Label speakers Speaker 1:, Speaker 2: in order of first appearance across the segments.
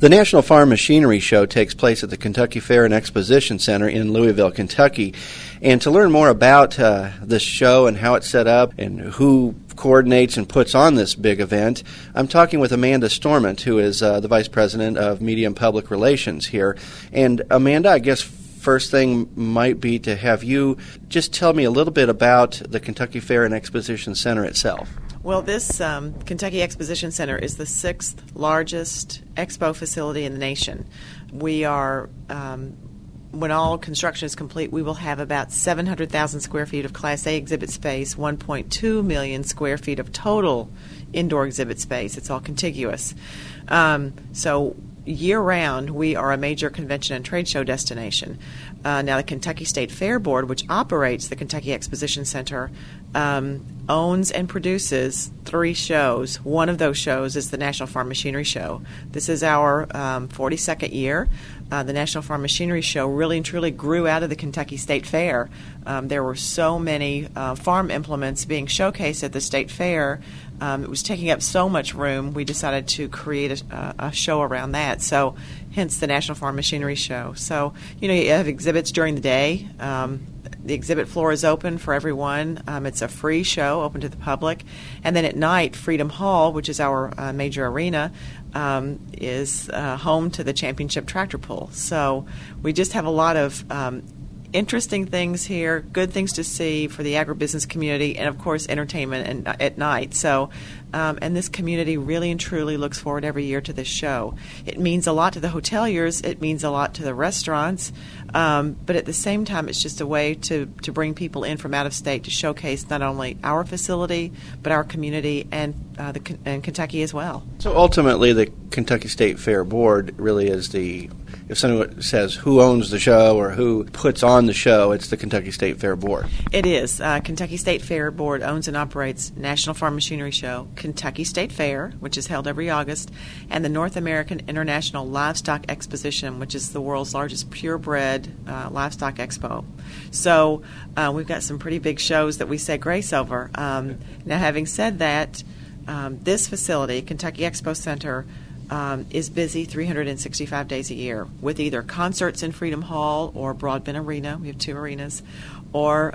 Speaker 1: The National Farm Machinery Show takes place at the Kentucky Fair and Exposition Center in Louisville, Kentucky. And to learn more about this show and how it's set up and who coordinates and puts on this big event, I'm talking with Amanda Storment, who is the Vice President of Media and Public Relations here. And Amanda, I guess first thing might be to have you just tell me a little bit about the Kentucky Fair and Exposition Center itself.
Speaker 2: Well, this Kentucky Exposition Center is the 6th largest expo facility in the nation. We are, when all construction is complete, we will have about 700,000 square feet of Class A exhibit space, 1.2 million square feet of total indoor exhibit space. It's all contiguous. So year-round, we are a major convention and trade show destination. Now, the Kentucky State Fair Board, which operates the Kentucky Exposition Center, owns and produces 3 shows. One of those shows is the National Farm Machinery Show. This is our 42nd year. The National Farm Machinery Show really and truly grew out of the Kentucky State Fair. There were so many farm implements being showcased at the State Fair. It was taking up so much room, we decided to create a show around that. So, hence the National Farm Machinery Show. So, you have exhibits during the day. The exhibit floor is open for everyone. It's a free show, open to the public. And then at night, Freedom Hall, which is our major arena, is home to the championship tractor pull. So we just have a lot of interesting things here, good things to see for the agribusiness community, and of course entertainment at night. So, and this community really and truly looks forward every year to this show. It means a lot to the hoteliers. It means a lot to the restaurants. But at the same time, it's just a way to bring people in from out of state to showcase not only our facility, but our community and Kentucky as well.
Speaker 1: So ultimately, the Kentucky State Fair Board really is if someone says who owns the show or who puts on the show, it's the Kentucky State Fair Board.
Speaker 2: It is. Kentucky State Fair Board owns and operates National Farm Machinery Show, Kentucky State Fair, which is held every August, and the North American International Livestock Exposition, which is the world's largest purebred livestock expo. So we've got some pretty big shows that we say grace over. Now, having said that, this facility, Kentucky Expo Center, is busy 365 days a year with either concerts in Freedom Hall or Broadbent Arena. We have 2 arenas. Or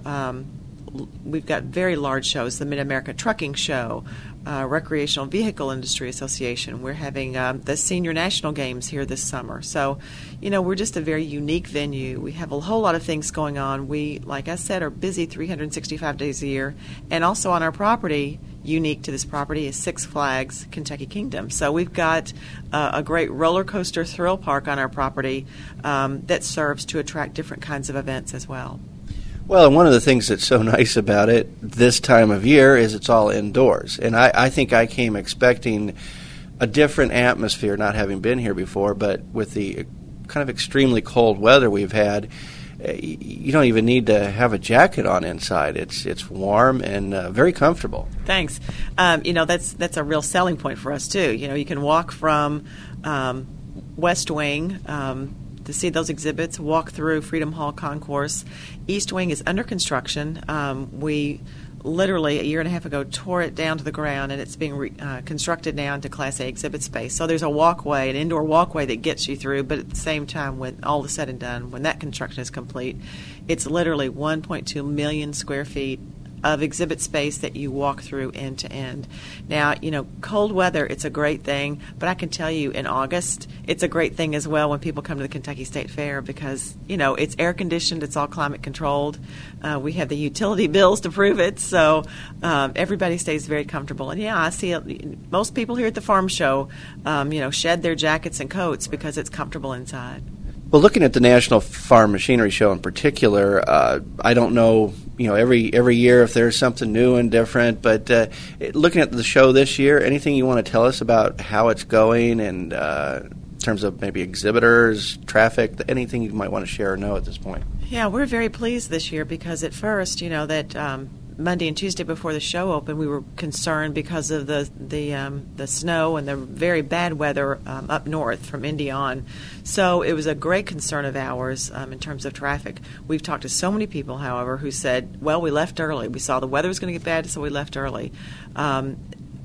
Speaker 2: we've got very large shows, the Mid-America Trucking Show, Recreational Vehicle Industry Association. We're having the Senior National Games here this summer. So, we're just a very unique venue. We have a whole lot of things going on. We, like I said, are busy 365 days a year. And also on our property, unique to this property, is Six Flags Kentucky Kingdom. So we've got a great roller coaster thrill park on our property that serves to attract different kinds of events as well.
Speaker 1: Well, and one of the things that's so nice about it this time of year is it's all indoors. And I think I came expecting a different atmosphere, not having been here before, but with the kind of extremely cold weather we've had, you don't even need to have a jacket on inside. It's warm and very comfortable.
Speaker 2: Thanks. That's a real selling point for us, too. You can walk from West Wing to see those exhibits, walk through Freedom Hall Concourse. East Wing is under construction. We literally a year and a half ago tore it down to the ground, and it's being constructed now into Class A exhibit space. So there's a walkway, an indoor walkway that gets you through, but at the same time, when all is said and done, when that construction is complete, it's literally 1.2 million square feet of exhibit space that you walk through end to end. Now, cold weather, it's a great thing, but I can tell you in August, it's a great thing as well when people come to the Kentucky State Fair because, it's air conditioned, it's all climate controlled. We have the utility bills to prove it, so everybody stays very comfortable. And I see most people here at the farm show, shed their jackets and coats because it's comfortable inside.
Speaker 1: Well, looking at the National Farm Machinery Show in particular, I don't know, every year if there's something new and different, but looking at the show this year, anything you want to tell us about how it's going and in terms of maybe exhibitors, traffic, anything you might want to share or know at this point?
Speaker 2: Yeah, we're very pleased this year because at first, that Monday and Tuesday before the show opened, we were concerned because of the snow and the very bad weather up north from Indy on. So it was a great concern of ours in terms of traffic. We've talked to so many people, however, who said, well, we left early. We saw the weather was going to get bad, so we left early.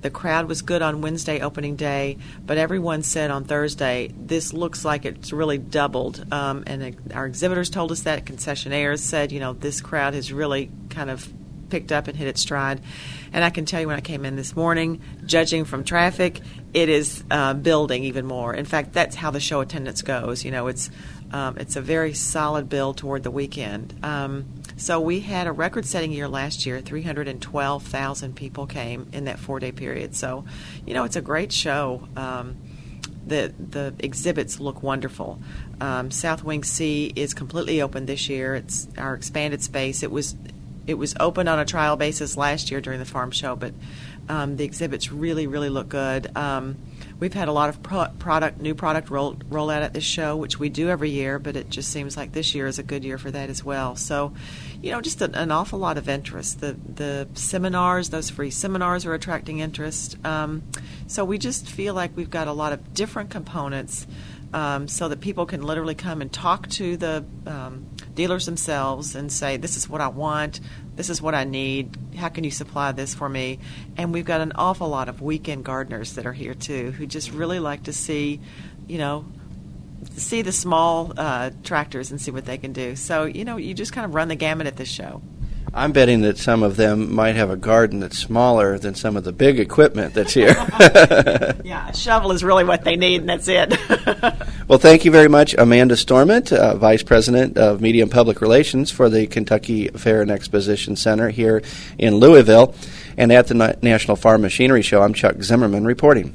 Speaker 2: The crowd was good on Wednesday opening day, but everyone said on Thursday, this looks like it's really doubled. And our exhibitors told us that. Concessionaires said, this crowd has really kind of picked up and hit its stride. And I can tell you when I came in this morning, judging from traffic, it is building even more. In fact, that's how the show attendance goes. It's a very solid build toward the weekend. So we had a record-setting year last year. 312,000 people came in that 4-day period. So, it's a great show. The exhibits look wonderful. South Wing C is completely open this year. It's our expanded space. It was open on a trial basis last year during the farm show, but the exhibits really, really look good. We've had a lot of new product roll out at this show, which we do every year, but it just seems like this year is a good year for that as well. So, just an awful lot of interest. The seminars, those free seminars are attracting interest. So we just feel like we've got a lot of different components so that people can literally come and talk to the dealers themselves and say, this is what I want, this is what I need, how can you supply this for me? And we've got an awful lot of weekend gardeners that are here too, who just really like to see, see the small tractors and see what they can do. So, you just kind of run the gamut at this show.
Speaker 1: I'm betting that some of them might have a garden that's smaller than some of the big equipment that's here.
Speaker 2: Yeah, a shovel is really what they need, and that's it.
Speaker 1: Well, thank you very much, Amanda Storment, Vice President of Media and Public Relations for the Kentucky Fair and Exposition Center here in Louisville. And at the National Farm Machinery Show, I'm Chuck Zimmerman reporting.